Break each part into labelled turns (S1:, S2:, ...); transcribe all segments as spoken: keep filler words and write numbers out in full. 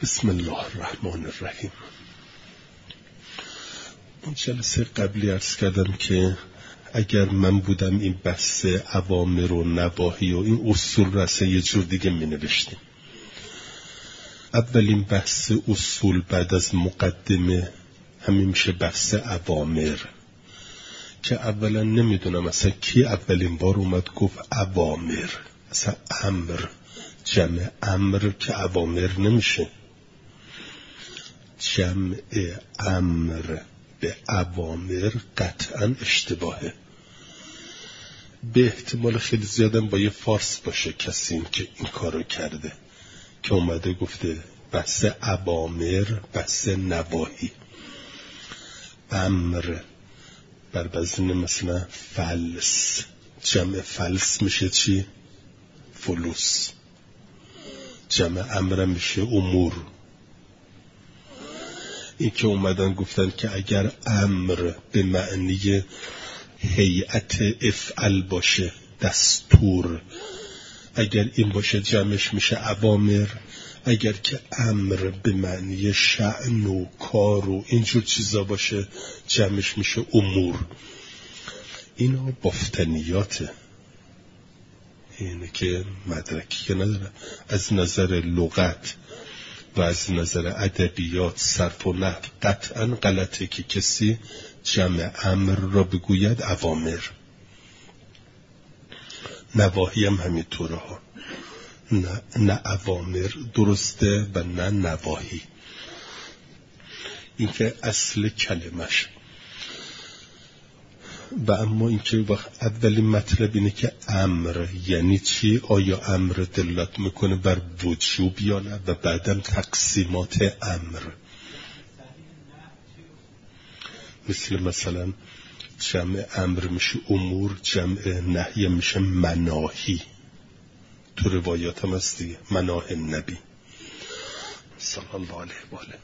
S1: بسم الله الرحمن الرحیم. اون جلسه قبلی عرض کردم که اگر من بودم این بحث اوامر و نواهی و این اصول را اصلا یه جور دیگه می نوشتیم. اولین بحث اصول بعد از مقدمه همین میشه بحث اوامر، که اولا نمیدونم اصلا کی اولین بار اومد گفت اوامر. اصلا امر جمع امر که اوامر نمیشه. جمع امر به اوامر قطعا اشتباهه. به احتمال خیلی زیادم با یه فارس باشه کسی که این کارو کرده که اومده گفته بحث اوامر بحث نواهی. امر بر وزن مثلا فلس، جمع فلس میشه چی؟ فلوس. جمع امر میشه امور. این که اومدن گفتن که اگر امر به معنی هیئت افعل باشه، دستور، اگر این باشه جمعش میشه اوامر. اگر که امر به معنی شأن و کار و اینجور چیزا باشه جمعش میشه امور. اینا بافتنیاته، اینه که مدرکی که نداره. از نظر لغت و از نظر ادبیات صرف و نحو قطعا غلطه که کسی جمع امر را بگوید اوامر. نواهی هم همینطوره ها، نه, نه اوامر درسته و نه نواهی. این که اصل کلمش. و اما این که وقت اولین مطلب اینه که امر یعنی چی؟ آیا امر دلالت میکنه بر وجوب یا نه؟ و بعدم تقسیمات امر، مثل مثلا جمع امر میشه امور، جمع نهی میشه مناهی. تو روایات هم هست دیگه، مناه نبی صلی الله علیه و آله.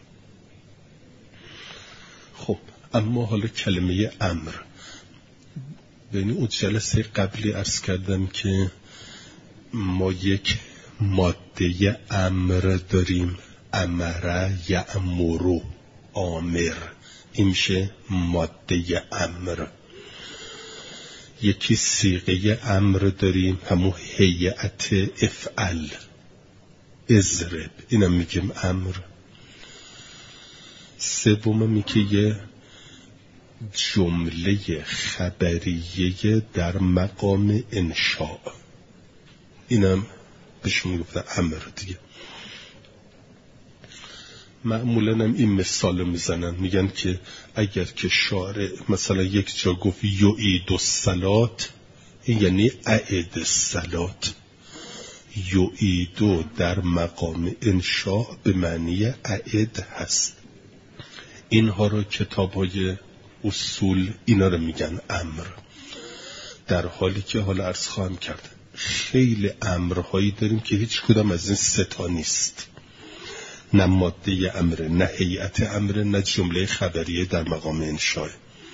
S1: خب اما حالا کلمه امر، ببینید اون جلسه قبلی عرض کردم که ما یک ماده امر داریم، امر یأمر، آمر، این میشه ماده امر. یکی صیغه امر داریم، همون هیئت افعل، اضرب، اینم میگیم امر. سوم میگه یه جمله خبریه در مقام انشاء، اینم بهش میگفتن امر دیگه. معمولا هم این مثال میزنن، میگن که اگر که شارع مثلا یک جا گفت یعید الصلات، این یعنی اعد الصلات. یعیدو در مقام انشاء به معنی اعد هست. اینها رو کتاب‌های اصول اینا رو میگن امر، در حالی که حالا عرض خواهم کرد خیلی امرهایی داریم که هیچ کدام از این سه تا نیست، نه ماده امر، نه هیئت امر، نه جمله خبریه در مقام انشاء.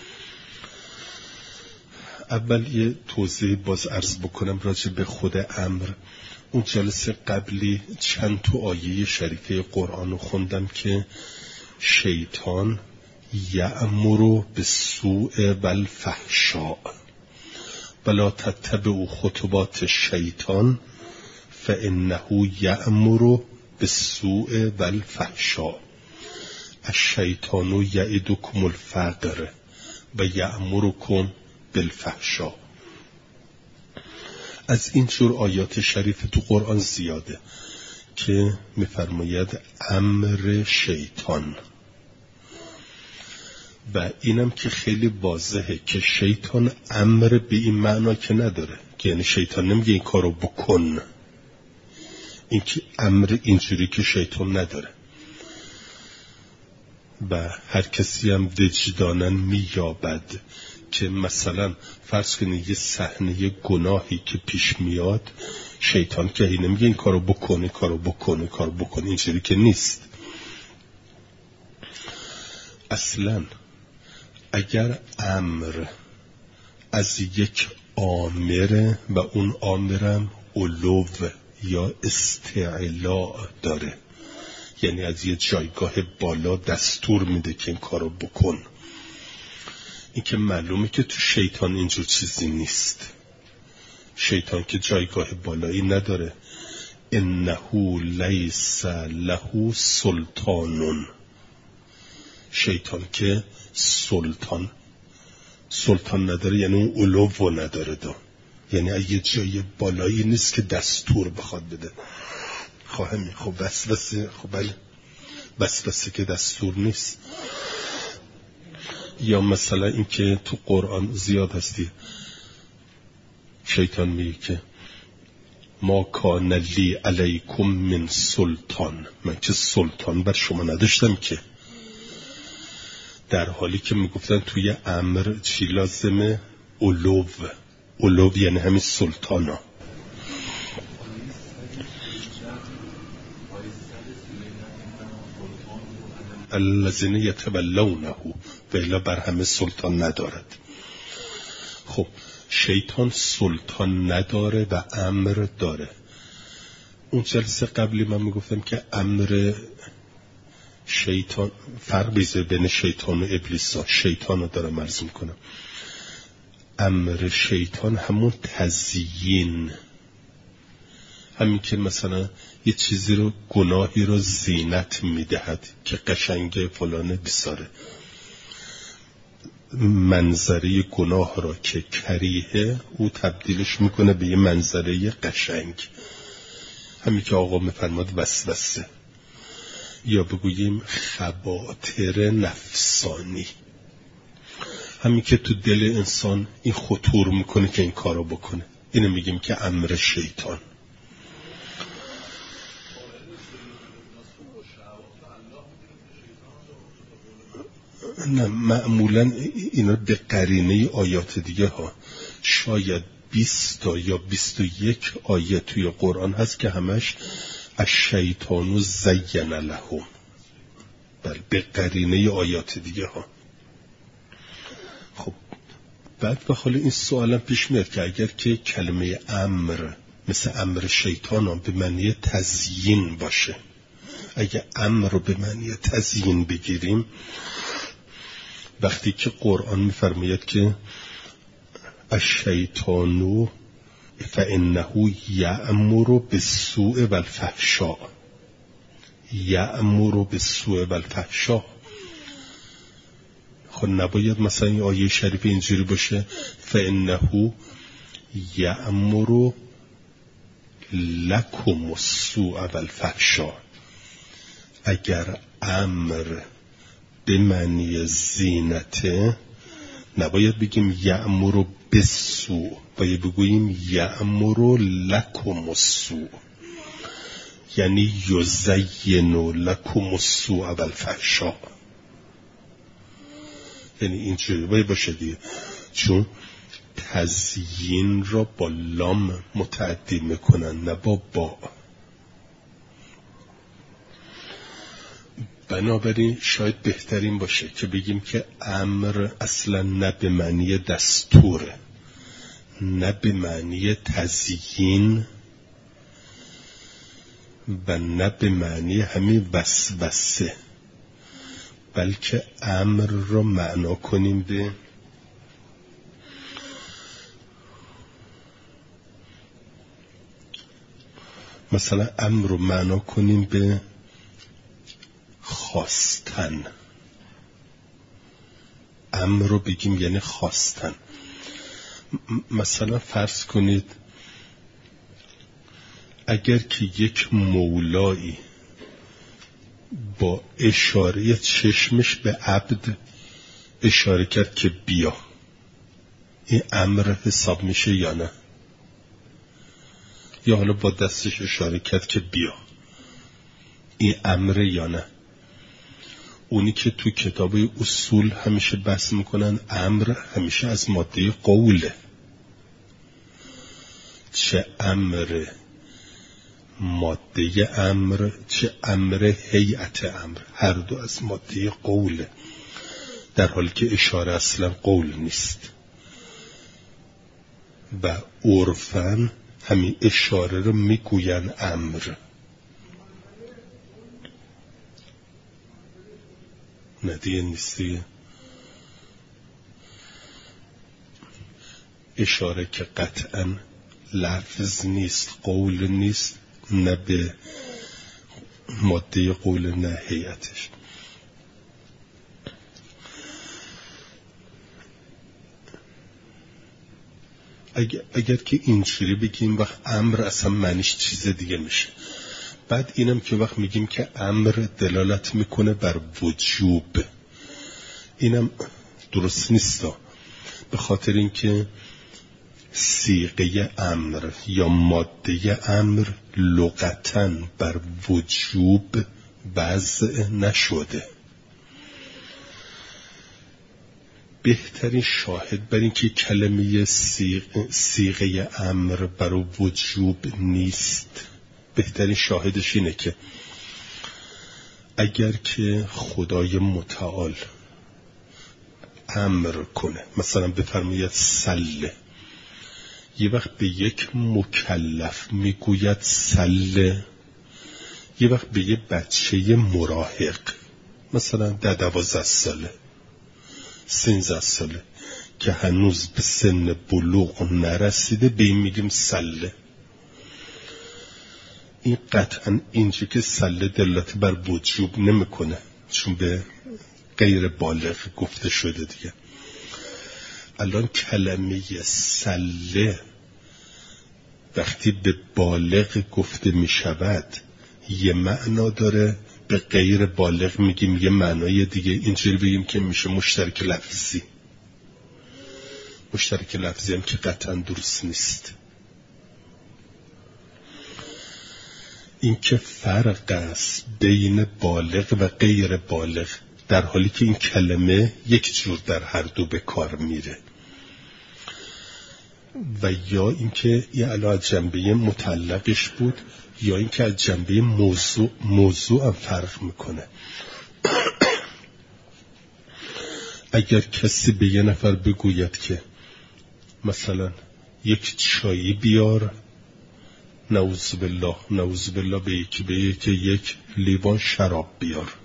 S1: اول یه توضیح باز عرض بکنم راجع به خود امر. اون جلسه قبلی چند تا آیه شریفه قرآن رو خوندم که شیطان یأمر بالسوء والفحشاء ولا تتبعوا خطوات الشیطان فانه یأمر بالسوء والفحشاء الشیطان یعدکم الفقر و یأمرکم بالفحشاء. از این جور آیات شریف تو قرآن زیاده که میفرماید امر شیطان، و اینم که خیلی واضحه که شیطان امر به این معنا که نداره، که یعنی شیطان نمیگه این کارو بکن، این که امر اینجوری که شیطان نداره. و هر کسی هم وجداناً مییابد که مثلا فرض کنید یه صحنه گناهی که پیش میاد، شیطان که هی نمیگه این کارو بکن، این کارو بکن، این کارو بکن، اینجوری که نیست. اصلاً اگر امر از یک آمره و اون آمرم علو یا استعلاء داره، یعنی از یه جایگاه بالا دستور میده که این کارو بکن. این که معلومه که تو شیطان اینجور چیزی نیست. شیطان که جایگاه بالایی نداره. انه لیس له سلطانون. شیطان که سلطان سلطان نداره، یعنی اون علو نداره دا. یعنی یه جای بالایی نیست که دستور بخواد بده. خواهمی خب وسوسه، خب بله وسوسه که دستور نیست. یا مثلا این که تو قرآن زیاد هستی شیطان میگه که ما کان لی علیکم من سلطان، من که سلطان بر شما نداشتم که. در حالی که میگفتن توی امر چی لازمه؟ علو. علو یعنی همین سلطان ها. الذین یتولونه و الا بر همه سلطان ندارد. خب شیطان سلطان نداره و امر داره. اون جلسه قبلی من میگفتم که امر شیطان فرق بیزه بین شیطان و ابلیس ها. شیطان رو دارم عرض میکنم. امر شیطان همون تزیین، همین که مثلا یه چیزی رو، گناهی رو زینت میدهد که قشنگ فلان بساره. منظره گناه را که کریه او تبدیلش میکنه به یه منظره قشنگ. همین که آقا میفرماد وسوسه، یا بگوییم خواطر نفسانی، همین که تو دل انسان این خطور میکنه که این کارو بکنه. اینو میگیم که امر شیطان. نه معمولا اینا به قرینه آیات دیگه ها. شاید بیست تا یا بیست و یک آیه توی قرآن هست که همش الشیطان زین لهم. بله به قرینه آیات دیگه ها. خب بعد به حال این سوالم پیش میاد که اگر که کلمه امر مثل امر شیطان هم به معنی تزیین باشه، اگر امر رو به معنی تزیین بگیریم، وقتی که قرآن میفرماید که الشیطان فانه یأمر بالسوء والفحشاء، یأمر بالسوء والفحشاء، خب نباید مثلا این آیه شریف اینجوری باشه فانه یأمر لکم السوء والفحشاء. اگر امر به معنی زینته نباید بگیم یأمر بالسوء، باید بگوییم یأمر لکم السوء، یعنی یزین لکم السوء والفحشاء. یعنی اینجوری باید باشه دیگه، چون تزیین را با لام متعدی میکنن نه با با. بنابراین شاید بهترین باشه که بگیم که امر اصلا نه به معنی دستوره، نه به معنی تزیین و نه به معنی همین وسوسه، بلکه امر رو معنا کنیم به مثلا امر رو معنا کنیم به خواستن. امر رو بگیم یعنی خواستن. مثلا فرض کنید اگر که یک مولایی با اشاره چشمش به عبد اشاره کرد که بیا، این امر حساب میشه یا نه؟ یا حالا با دستش اشاره کرد که بیا، این امر یا نه؟ اونی که تو کتاب اصول همیشه بحث میکنن امر همیشه از ماده قوله، چه امر ماده امر چه امر هیئت امر، هر دو از ماده قوله، در حالی که اشاره اصلا قول نیست. و عرفاً همین اشاره رو میگوین امر. ندیه نیستی. اشاره که قطعا لفظ نیست، قول نیست، نه به ماده قول نه هیئتش. اگر, اگر که اینجوری بگیم وقت امر اصلا معنیش چیز دیگه میشه. بعد اینم که وقت میگیم که امر دلالت میکنه بر وجوب، اینم درست نیست، به خاطر اینکه صیغه امر یا ماده امر لغتاً بر وجوب وضع نشده. بهترین شاهد بر اینکه کلمه صیغه امر بر وجوب نیست، بهترین شاهدش اینه که اگر که خدای متعال امر کنه، مثلا بفرماید سله، یه وقت به یک مکلف میگوید سله، یه وقت به یه بچه مراهق مثلا در دوازده ساله سیزده ساله که هنوز به سن بلوغ نرسیده به این میگیم سله. این قطعا اینجا که سله دلالت بر وجوب نمیکنه، چون به غیر بالغ گفته شده دیگه. الان کلمه سله وقتی به بالغ گفته می شود یه معنا داره، به غیر بالغ میگیم یه معنای دیگه. اینجوری بگیم که میشه مشترک لفظی. مشترک لفظی هم که قطعا درست نیست. این که فرق است بین بالغ و غیر بالغ، در حالی که این کلمه یک جور در هر دو به کار میره. و یا اینکه یه علاوه جنبه متعلقش بود، یا اینکه از جنبه موضوع موضوع هم فرق میکنه. اگر کسی به یه نفر بگوید که مثلا یک چایی بیار، نعوذ بالله نعوذ بالله به یکی به یکی یک لیوان شراب بیار،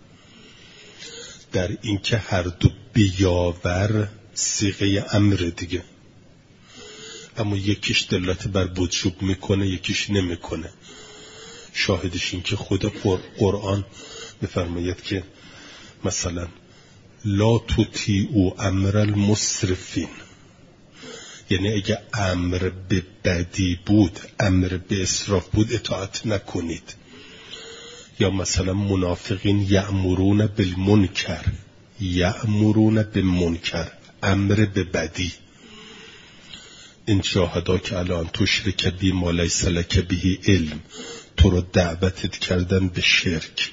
S1: در این که هر دو بیاور صیغه امر دیگه، اما یکیش دلالت بر وجوب میکنه یکیش نمیکنه. شاهدش این که خود قرآن میفرماید که مثلا لا تطیعوا امر المسرفین، یعنی اگه امر به بدی بود، امر به اسراف بود، اطاعت نکنید. یا مثلا منافقین یأمرون بالمنکر، یأمرون بالمنکر، امر به بدی. این جاهداک الان تشرک بی ما لیس لک به علم، تو رو دعوتت کردن به شرک.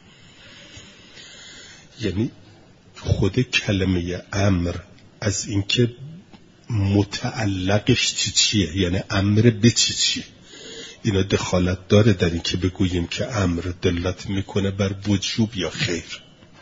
S1: یعنی خود کلمه امر از اینکه متعلقش چی چیه، یعنی امر به چی چیه، اینا دخالت داره در این که بگوییم که امر دلالت میکنه بر وجوب یا خیر.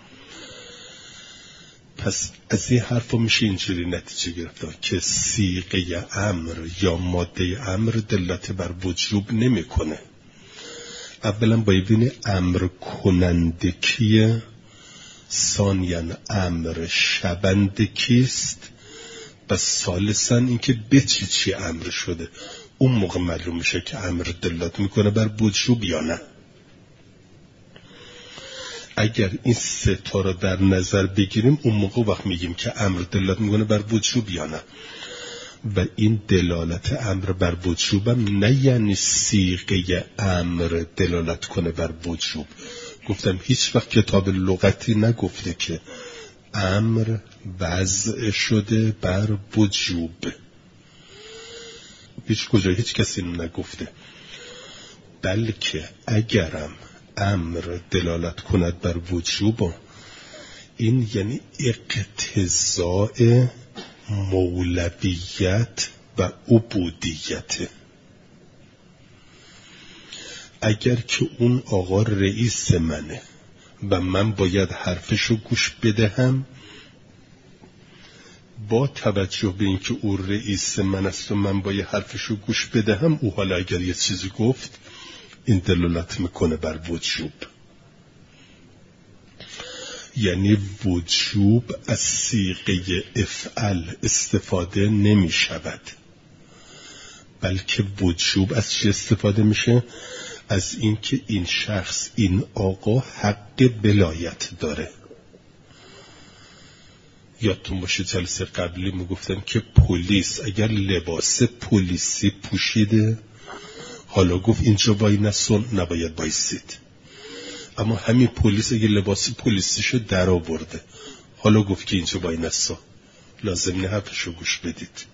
S1: پس از این حرفا میشه اینجوری نتیجه گرفت که صیغه امر یا ماده امر دلالت بر وجوب نمیکنه. اولا باید ببینی امر کننده کیه، ثانیاً امر شونده کیست، و ثالثاً اینکه به چی چی امر شده. اون موقع معلوم میشه که امر دلالت میکنه بر وجوب یا نه. اگر این سه تا را در نظر بگیریم اون موقع وقت میگیم که امر دلالت میکنه بر وجوب یا نه. و این دلالت امر بر وجوبم نه یعنی صیغه امر دلالت کنه بر وجوب. گفتم هیچ وقت کتاب لغتی نگفته که امر وضع شده بر وجوب، هیچ کجا هیچ کسی نگفته. بلکه اگرم امر دلالت کند بر وجوب، این یعنی اقتضاء مولویت و عبودیت. اگر که اون آقا رئیس منه و من باید حرفشو گوش بدهم، با توجه به اینکه او رئیس من است و من باید حرفشو گوش بدهم، او حالا اگر یه چیزی گفت این دلالت میکنه بر وجوب. یعنی وجوب از صیغه افعل استفاده نمی شود، بلکه وجوب از چی استفاده میشه؟ از اینکه این شخص، این آقا حق ولایت داره. یادتون باشه جلسه قبلی میگفتم که پلیس اگر لباس پلیسی پوشیده، حالا گفت اینجا وای نسون، نباید بایستید. اما همین پلیس اگر لباس پلیسیشو در آورده، حالا گفت که اینجا وای نسون، لازم نه حرفشو گوش بدید.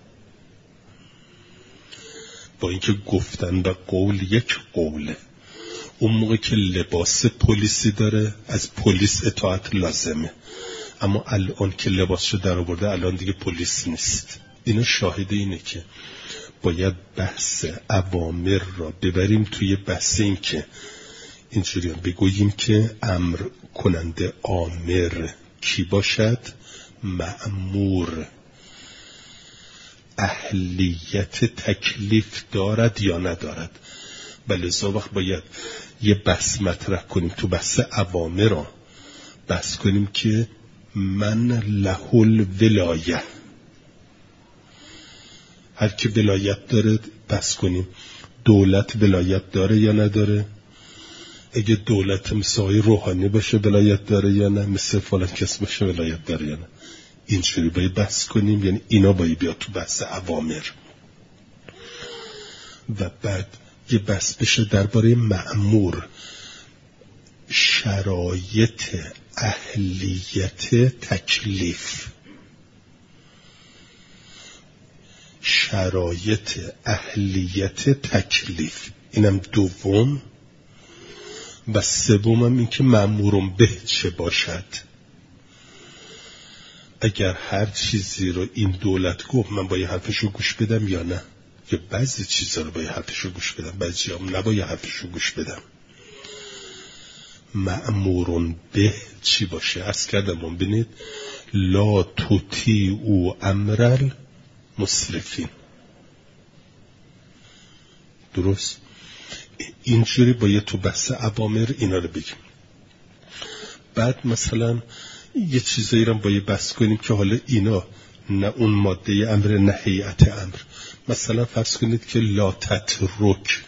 S1: با اینکه گفتن و قول یک قوله. اون موقع که لباس پلیسی داره از پلیس اطاعت لازمه، اما الان که لباسشو در آورده الان دیگه پلیس نیست. اینو شاهد اینه که باید بحث اوامر را ببریم توی بحث این که اینجوری بگوییم که امر کننده آمر کی باشد؟ مأمور. اهلیت تکلیف دارد یا ندارد؟ بلذا وقت باید یه بحث مطرح کنیم تو بحث اوامر را بحث کنیم که من له الولایه، هر کی ولایت داره بحث کنیم دولت ولایت داره یا نداره. اگه دولت مثل روحانی باشه ولایت داره یا نه، مثل فلان کس باشه ولایت داره یا نه. اینجوری باید بحث کنیم، یعنی اینا باید بیاد تو بحث اوامر. و بعد یه بحث بشه درباره مأمور، شرایط اهلیت تکلیف، شرایط اهلیت تکلیف، اینم دوم. و سومم این که مأمورم به چه باشد. اگر هر چیزی رو این دولت گفت من باید حرفشو گوش بدم یا نه، یا بعضی چیزا رو باید حرفشو گوش بدم، بعضی هم نباید حرفشو گوش بدم. مأمورون به چی باشه؟ عرض کردم ببینید لا تطیعوا امر المسرفین. درست؟ اینجوری باید تو بحث اوامر اینا رو بگیم. بعد مثلا یه چیزایی رو باید بحث کنیم که حالا اینا نه اون ماده امر نه هیئت امر. مثلا فرض کنید که لا تترک،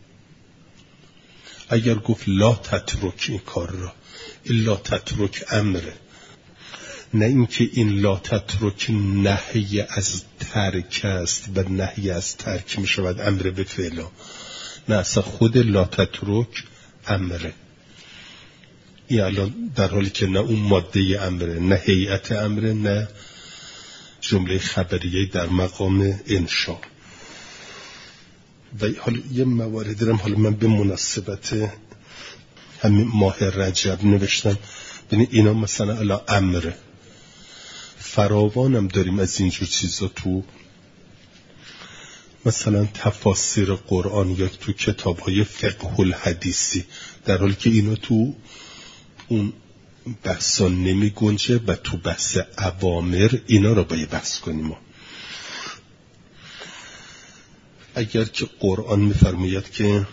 S1: اگر گفت لا تترک این کار را، این لا تترک امره، نه اینکه این لا تترک نهی از ترک است و نهی از ترک می شود امر به فعلا، نه اصلا خود لا تترک امره. این الان در حالی که نه اون ماده امره، نه هیئت امره، نه جمله خبریه در مقام انشاء. و حالا یه مواردی دارم، حالا من به مناسبت همین ماه رجب نوشتم، ببین اینا مثلا الا امره، فراوانم داریم از اینجور چیزا تو مثلا تفاسیر قرآن یا تو کتاب‌های فقه الحدیثی، در حالی که اینا تو اون بحثا نمی گنجه و تو بحث اوامر اینا رو باید بحث کنیم. ما اگر که قرآن می‌فرماید که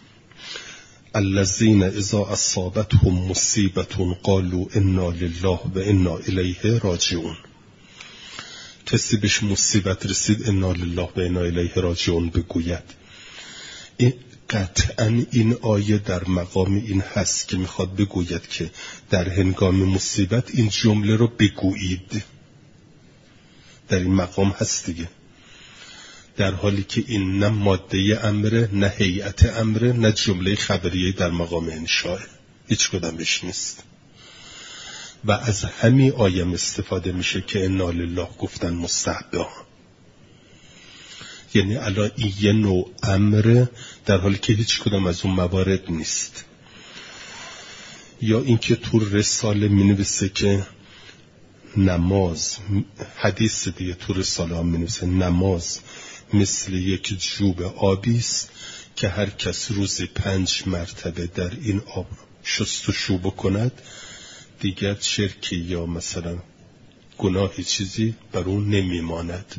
S1: الذین اذا اصابتهم مصیبة قالوا انا لله و انا الیه راجعون، کسی بهش مصیبت رسید انا لله و انا الیه راجعون بگوید. این قطعا این آیه در مقام این هست که میخواد بگوید که در هنگام مصیبت این جمله رو بگویید، در این مقام هست دیگه، در حالی که این نه ماده امره، نه هیئت امره، نه جمله خبریه در مقام انشاء، هیچ کدامش نیست. و از همین آیه استفاده میشه که انا لله گفتن مستحبه، یعنی الان این یه نوع امره در حالی که هیچ کدام از اون موارد نیست. یا اینکه تو رساله می نویسه که نماز، حدیث دیگه تو رساله هم می نویسه نماز مثل یک جوب آبی است که هر کس روزی پنج مرتبه در این آب شست و شو بکند دیگر شرکی یا مثلا گناهی چیزی بر اون نمیماند.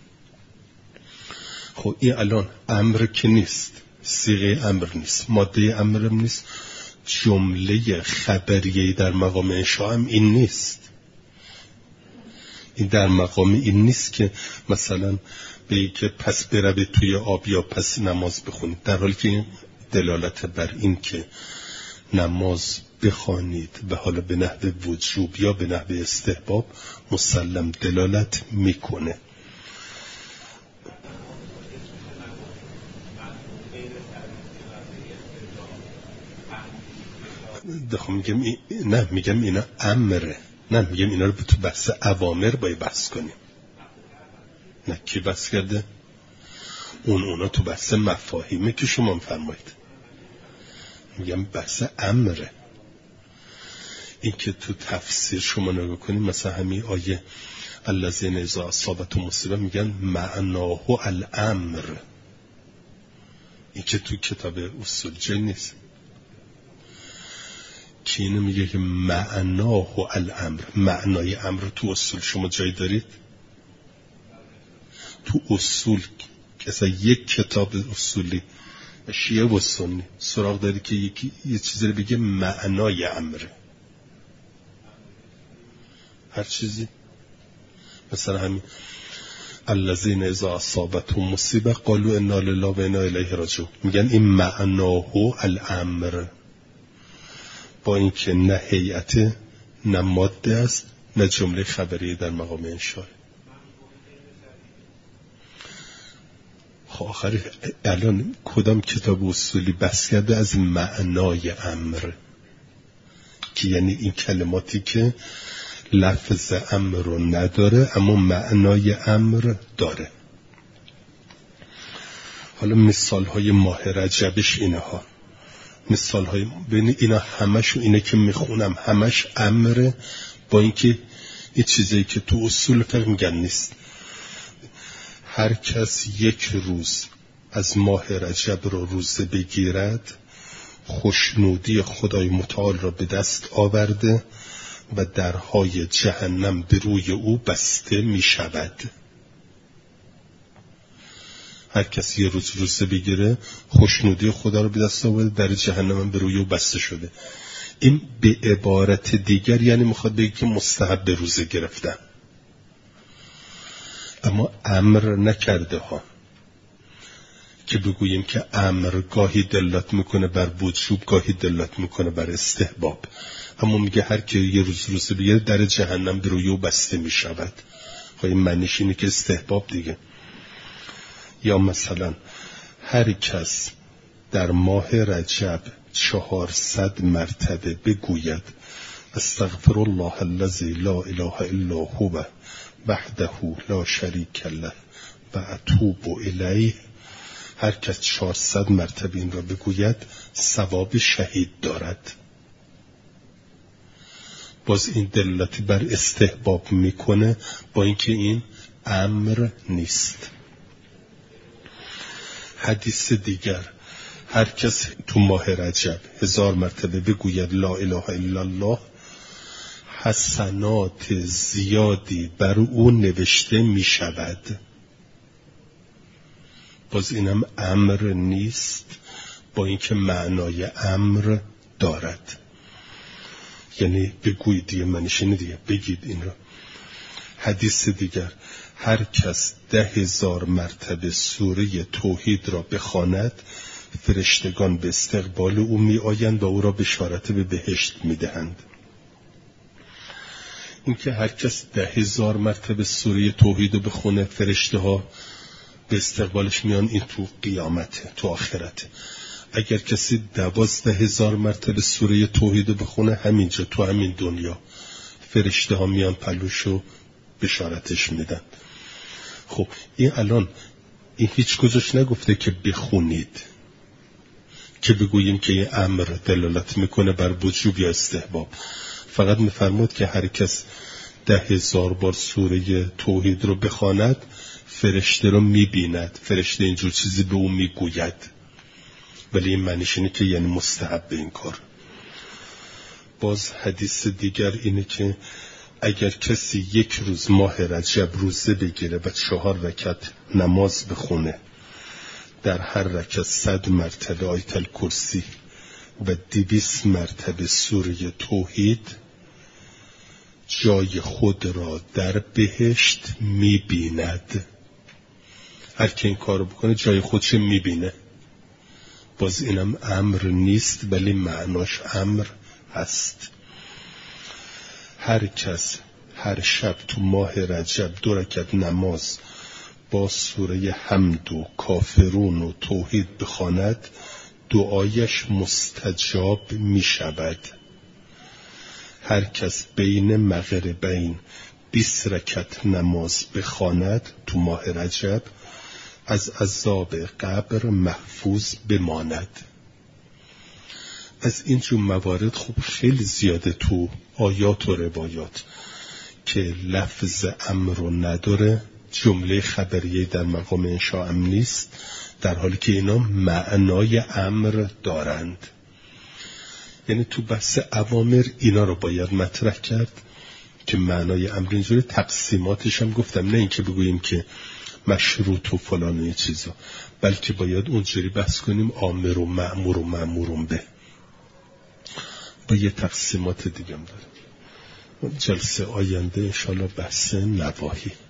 S1: خب این الان امر که نیست، صیغه امر نیست، ماده امرم نیست، جمله خبریه در مقام انشاء هم این نیست. این در مقام این نیست که مثلا بگی که پس بروید توی آب یا پس نماز بخونید، در حالی که این دلالت بر این که نماز بخوانید و حالا به نحو وجوب یا به نحو استحباب مسلم دلالت میکنه. دخواه میگم ای... نه میگم اینا امره، نه میگم اینا رو تو بحث اوامر باید بحث کنیم. نه کی بحث کرده؟ اون اونا تو بحث مفاهیمه که شما میفرمایید. میگم بحث امره. این که تو تفسیر شما نگاه کنید، مثلا همین آیه الذین اذا اصابتهم مصیبه میگن معناه الامر. این که تو کتاب اصول جای نیست که اینو میگه که معناه الامر. معنای امر تو اصول شما جای دارید؟ تو اصول که یک کتاب اصولی شیعه و سنی سراغ داری که یکی یه چیزی رو بگه معنای امره؟ هر چیزی مثلا همین الذین اذا اصابتهم مصیبه قالوا انا لله و انا الیه راجعون، میگن این معناه الامر، با اینکه نه هیئت نه ماده است نه جمله خبری در مقام انشاء. آخر الان کدام کتاب اصولی بحث کرده از معنای امر، که یعنی این کلماتی که لفظ امر رو نداره اما معنای امر داره. حالا مثال های ماه رجبش اینها، مثال های بین اینا همش و اینه که میخونم همش امره، با اینکه این چیزایی که تو اصول فقه میگن نیست. هر کس یک روز از ماه رجب رو روزه بگیرد خوشنودی خدای متعال را به دست آورده و درهای جهنم به روی او بسته می شود. هر کسی یه روز روزه بگیره خوشنودی خدا را به دست آورده، در جهنم به روی او بسته شده. این به عبارت دیگر یعنی میخواد بگه که مستحب روزه گرفتن، اما امر نکرده ها که بگوییم که امر گاهی دلالت میکنه بر وجوب گاهی دلالت میکنه بر استحباب. اما میگه هر کی یه روز روزه بگیره در جهنم به روی او بسته میشود. خب این معنیش اینه که استحباب دیگه. یا مثلا هر کس در ماه رجب چهارصد مرتبه بگوید استغفر الله الذی لا اله الا هو وحده لا شریک له و اتوب الیه، هر کس چهارصد مرتبه این را بگوید ثواب شهید دارد. باز این دلالتی بر استحباب میکنه، با اینکه این امر نیست. حدیث دیگر هر کس تو ماه رجب هزار مرتبه بگوید لا اله الا الله حسنات زیادی بر او نوشته می شود. باز اینم امر نیست، با اینکه معنای امر دارد. یعنی بگوید دیگه، منش اینه دیگه، بگید این را. حدیث دیگر هر کس ده هزار مرتبه سوره توحید را بخواند فرشتگان به استقبال او می آیند و او را بشارت به بهشت می دهند. این که هر کس ده هزار مرتبه سوره توحید رو بخونه فرشته ها به استقبالش میان، این تو قیامته، تو آخرته. اگر کسی دوازده هزار مرتبه سوره توحید رو بخونه همینجا تو همین دنیا فرشته ها میان پلوشو بشارتش میدن. خب این الان این هیچ کجاش نگفته که بخونید، که بگوییم که این امر دلالت میکنه بر وجوب یا استحباب. فقط میفرمود که هر کس ده هزار بار سوره توحید رو بخواند فرشته رو میبیند، فرشته اینجور چیزی به او میگوید. ولی این معنیش اینه که یعنی مستحب این کار. باز حدیث دیگر اینه که اگر کسی یک روز ماه رجب روزه بگیره و چهار رکعت نماز بخونه، در هر رکعت صد مرتبه آیت الکرسی و دویست مرتبه سوره توحید جای خود را در بهشت میبیند. هر که این کارو بکنه جای خودش میبینه. باز اینم امر نیست ولی معناش امر هست. هر کس هر شب تو ماه رجب دو رکعت نماز با سوره حمد و کافرون و توحید بخواند دعایش مستجاب می شود. هر کس بین مغربین بیست رکعت نماز بخواند تو ماه رجب از عذاب قبر محفوظ بماند. از این جور موارد خوب خیلی زیاده تو آیات و روایات که لفظ امر رو نداره، جمله خبریه در مقام انشاء هم نیست، در حالی که اینا معنای امر دارند. یعنی تو بحث اوامر اینا رو باید مطرح کرد که معنای امر اینجوری. تقسیماتش هم گفتم، نه این که بگوییم که مشروط و فلان یه چیزا، بلکه باید اونجوری بحث کنیم آمر و مأمور و مأمورون به با یه تقسیمات دیگه هم داره. جلسه آینده انشاءالله بحث نواهی.